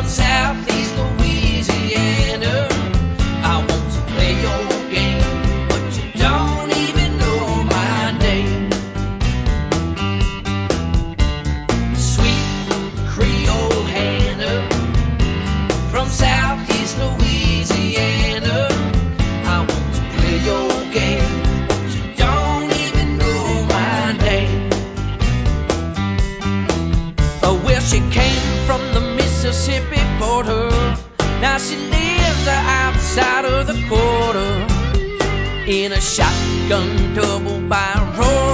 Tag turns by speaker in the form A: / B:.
A: from Southeast Louisiana. I want to play your game, but you don't even know my name. Sweet Creole Hannah from Southeast Louisiana. I want to play your game, but you don't even know my name. Oh, well, she came from the Mississippi border. Now she lives outside of the quarter in a shotgun double barrel